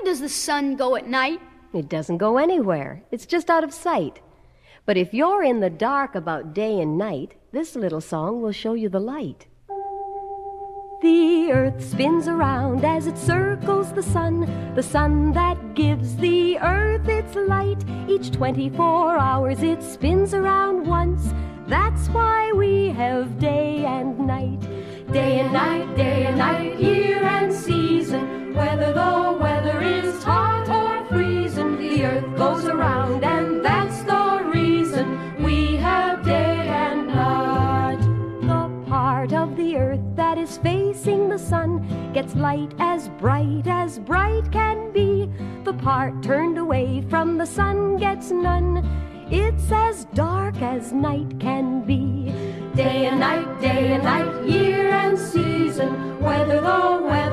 does the sun go at night? It doesn't go anywhere. It's just out of sight. But if you're in the dark about day and night, this little song will show you the light. The earth spins around as it circles the sun that gives the earth its light. Each 24 hours it spins around once. That's why we have day and night. Day and night, year and season. Whether the weather is hot or freezing, the earth goes around, and that's the reason we have day and night. The part of the earth that is facing the sun gets light as bright can be. The part turned away from the sun gets none. It's as dark as night can be. Day and night, year and season. Whether the weather